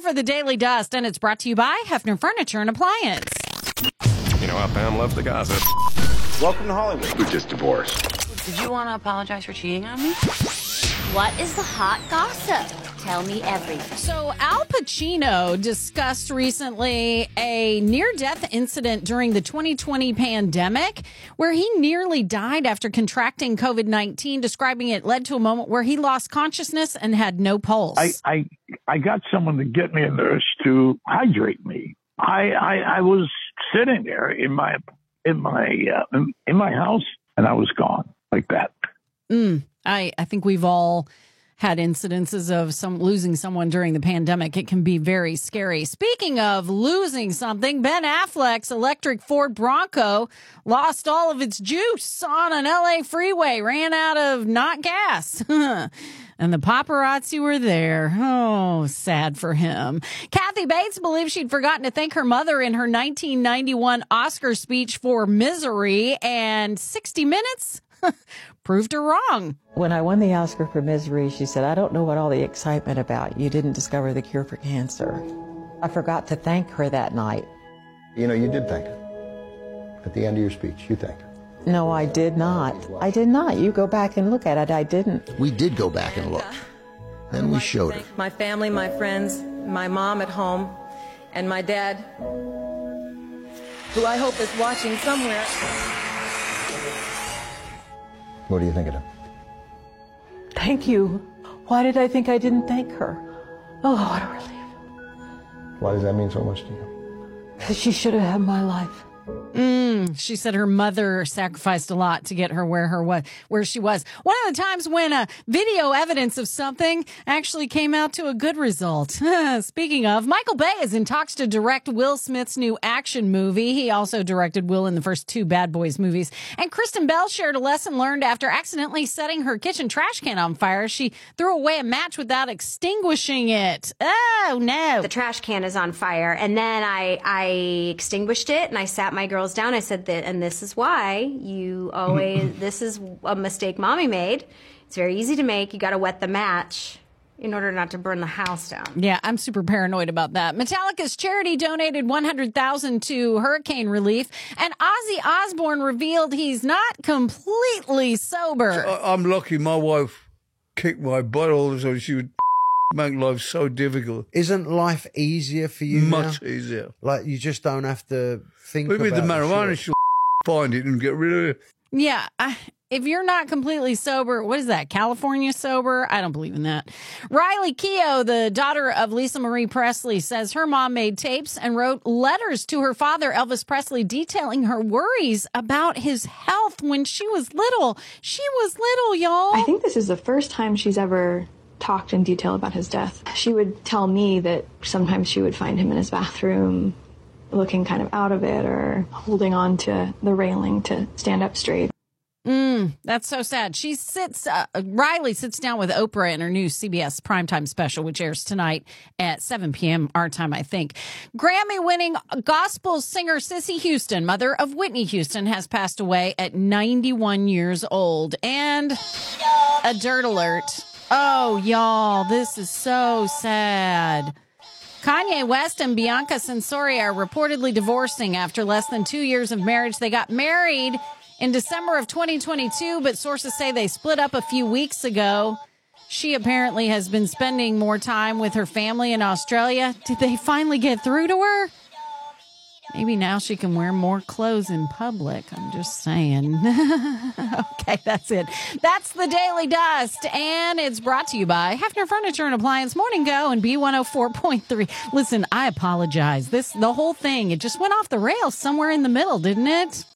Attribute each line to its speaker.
Speaker 1: for the Daily Dust, and it's brought to you by Hefner Furniture and Appliance.
Speaker 2: You know how Pam loves the gossip.
Speaker 3: Welcome to Hollywood.
Speaker 4: We just divorced.
Speaker 5: Did you want to apologize for cheating on me?
Speaker 6: What is the hot gossip? Tell me everything.
Speaker 1: So Al Pacino discussed recently a near-death incident during the 2020 pandemic where he nearly died after contracting COVID-19, describing it led to a moment where he lost consciousness and had no pulse.
Speaker 7: I got someone to get me a nurse to hydrate me. I was sitting there in my house and I was gone like that.
Speaker 1: I think we've all had incidences of losing someone during the pandemic. It can be very scary. Speaking of losing something, Ben Affleck's electric Ford Bronco lost all of its juice on an LA freeway, ran out of not gas. And the paparazzi were there. Oh, sad for him. Kathy Bates believes she'd forgotten to thank her mother in her 1991 Oscar speech for Misery, and 60 Minutes proved her wrong.
Speaker 8: When I won the Oscar for Misery, she said, "I don't know what all the excitement about. You didn't discover the cure for cancer." I forgot to thank her that night.
Speaker 4: You know, you did thank her. At the end of your speech, you thanked her.
Speaker 8: No, I did not. I did not. You go back and look at it. I didn't.
Speaker 9: We did go back and look. Then we showed her.
Speaker 8: My family, my friends, my mom at home, and my dad, who I hope is watching somewhere.
Speaker 4: What do you think of her?
Speaker 8: Thank you. Why did I think I didn't thank her? Oh, what a relief.
Speaker 4: Why does that mean so much to you?
Speaker 8: Because she should have had my life.
Speaker 1: She said her mother sacrificed a lot to get her where she was. One of the times when video evidence of something actually came out to a good result. Speaking of, Michael Bay is in talks to direct Will Smith's new action movie. He also directed Will in the first two Bad Boys movies. And Kristen Bell shared a lesson learned after accidentally setting her kitchen trash can on fire. She threw away a match without extinguishing it. Oh, no.
Speaker 6: The trash can is on fire, and then I extinguished it, and I sat my girls down. I said that, and this is why you always, this is a mistake mommy made. It's very easy to make. You got to wet the match in order not to burn the house down.
Speaker 1: Yeah, I'm super paranoid about that. Metallica's charity donated $100,000 to hurricane relief, and Ozzy Osbourne revealed he's not completely sober.
Speaker 10: I'm lucky my wife kicked my butt all the time. She would make life so difficult.
Speaker 9: Isn't life easier for you
Speaker 10: Much
Speaker 9: now?
Speaker 10: easier.
Speaker 9: Like, you just don't have to think
Speaker 10: But
Speaker 9: about
Speaker 10: with the
Speaker 9: shit.
Speaker 10: marijuana, she'll find it and get rid of it.
Speaker 1: Yeah, if you're not completely sober, what is that, California sober? I don't believe in that. Riley Keough, the daughter of Lisa Marie Presley, says her mom made tapes and wrote letters to her father, Elvis Presley, detailing her worries about his health when she was little. She was little, y'all.
Speaker 11: I think this is the first time she's ever talked in detail about his death. She would tell me that sometimes she would find him in his bathroom looking kind of out of it or holding on to the railing to stand up straight.
Speaker 1: That's so sad. Riley sits down with Oprah in her new CBS primetime special, which airs tonight at 7 p.m. our time, I think. Grammy-winning gospel singer Cissy Houston, mother of Whitney Houston, has passed away at 91 years old. And a dirt alert. Oh, y'all, this is so sad. Kanye West and Bianca Censori are reportedly divorcing after less than 2 years of marriage. They got married in December of 2022, but sources say they split up a few weeks ago. She apparently has been spending more time with her family in Australia. Did they finally get through to her? Maybe now she can wear more clothes in public. I'm just saying. Okay, that's it. That's the Daily Dust, and it's brought to you by Hefner Furniture and Appliance, Morning Go, and B104.3. Listen, I apologize. The whole thing, it just went off the rails somewhere in the middle, didn't it?